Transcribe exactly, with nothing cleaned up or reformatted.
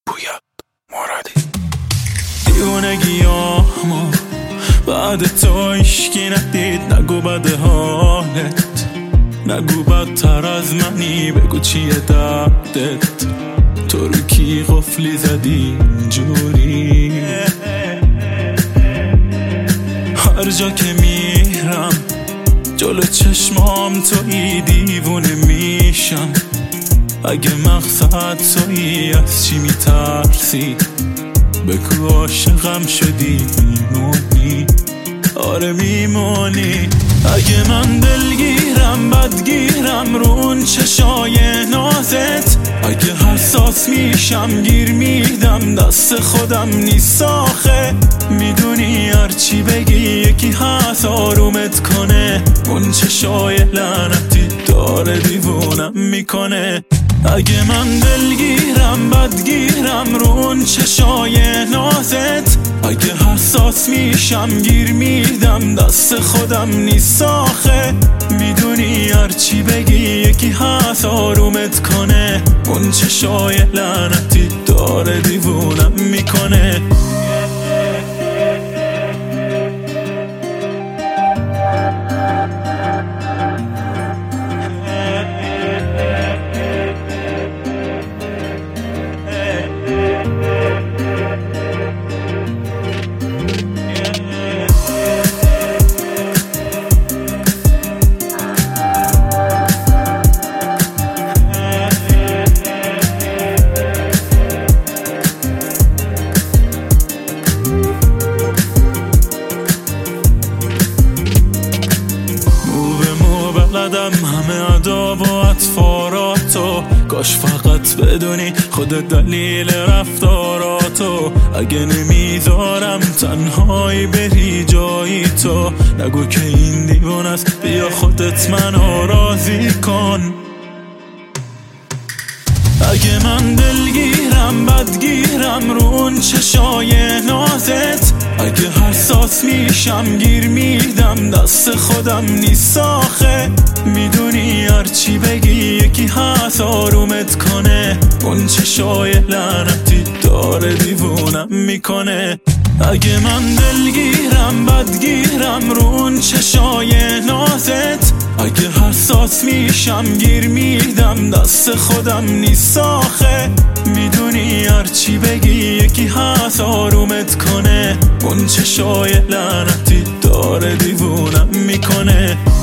پویا مرادی. دیوونگیامو بعد تو عشقی ندید، نگو بده حالت، نگو بدتر از منی، بگو چیه دردت، تو رو کی قفلی زدی اینجوری. هر جا که میرم جلو چشمام تویی، دیوونه میشم اگه مقصد تویی. از چی میترسی؟ بگو عاشقم شدی میمونی، آره میمونی. اگه من دلگیرم بدگیرم رو اون چشای نازت، اگه حساس میشم گیر میدم دست خودم نیست آخه. میدونی هرچی بگی یکی هست آرومت کنه، اون چشای لعنتی داره دیوونم میکنه. اگه من دلگیرم بدگیرم رو اون چشای نازت، اگه حساس میشم گیر میدم دست خودم نیست آخه. میدونی هرچی بگی یکی هست آرومت کنه، اون چشای لعنتی داره دیوونم میکنه. همه اداب و اطفاراتو، کاش فقط بدونی خودت دلیل رفتاراتو. اگه نمیذارم تنهایی بری جایی تو، نگو که این دیوان است، بیا خودت منو راضی کن. اگه من دلگیرم بدگیرم رو اون چشای نازت، اگه حساس میشم گیر میدم دست خودم نیست آخه. میدونی هرچی بگی یکی هست آرومت کنه، اون چشای لعنتی داره دیوونم میکنه. اگه من دلگیرم بدگیرم رو اون چشای نازت، اگه حساس میشم گیر میدم دست خودم نیست آخه. میدونی هرچی بگی یکی هست آرومت کنه، اون چشای لعنتی داره دیوونم میکنه.